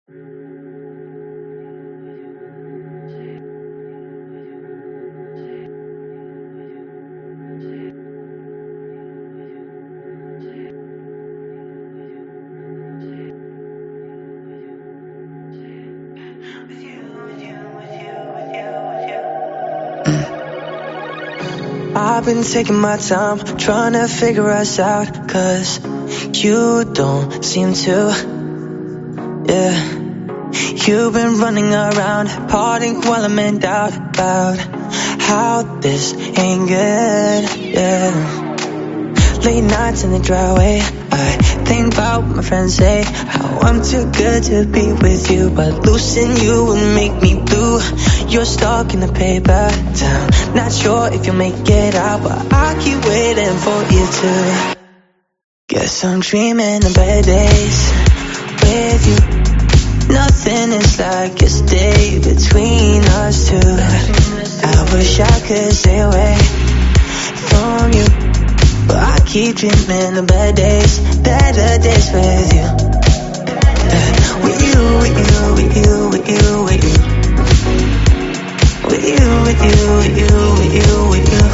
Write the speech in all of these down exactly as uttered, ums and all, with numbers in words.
I've been taking my time, trying to figure us out, cause you don't seem to, yeah. You've been running around, partying while I'm in doubt about how this ain't good, yeah. Late nights in the driveway, I think about what my friends say, how I'm too good to be with you, but losing you would make me blue. You're stuck in the paper town, not sure if you'll make it out, but I keep waiting for you to. Guess I'm dreaming of better days with you. Nothing is like yesterday between us two. I wish I could stay away from you, but I keep dreaming of better days, better days with you. Yeah. With you, with you, with you, with you, with you. With you, with you, with you, with you, with you.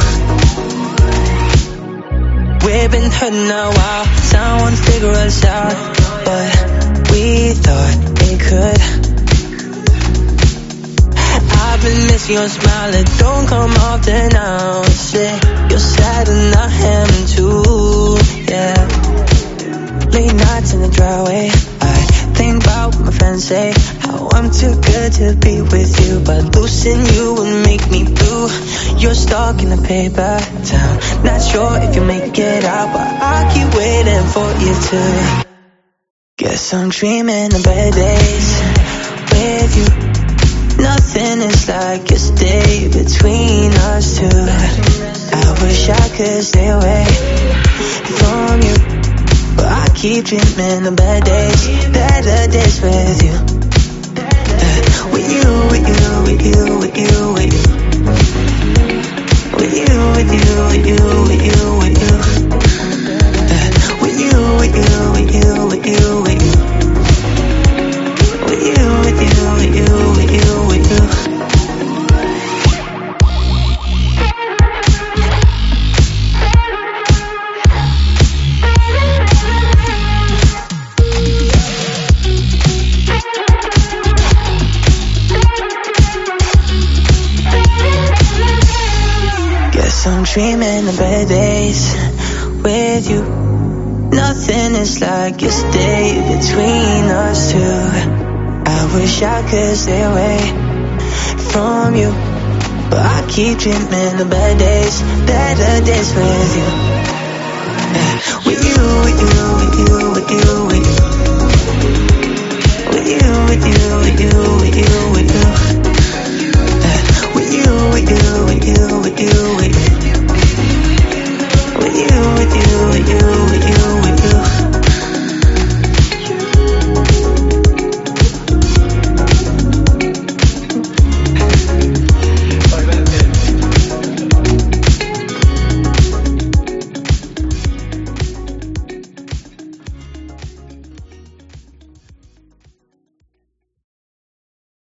We've been hurting a while, someone figure us out, but we thought it could. I've been missing your smile, it don't come often now. Say you're sad and I am too, yeah. Late nights in the driveway, I think about what my friends say, how I'm too good to be with you, but losing you would make me blue. You're stuck in the paper town, not sure if you'll make it out, but I keep waiting for you to. Guess I'm dreaming of better days with you. Nothing is like yesterday between us two. I wish I could stay away from you, but I keep dreaming of better days, better days with you. Yeah. With you, with you, with you, with you, with you. With you, with you, with you, with you, with you. Yeah. With you, with you, with you, with you, with you. With you, with you, with you, with you, with you. Guess I'm dreaming of better days with you. Nothing is like yesterday between us two. I wish I could stay away from you, but I keep dreaming of better days, better days with you. Yeah. With you, with you,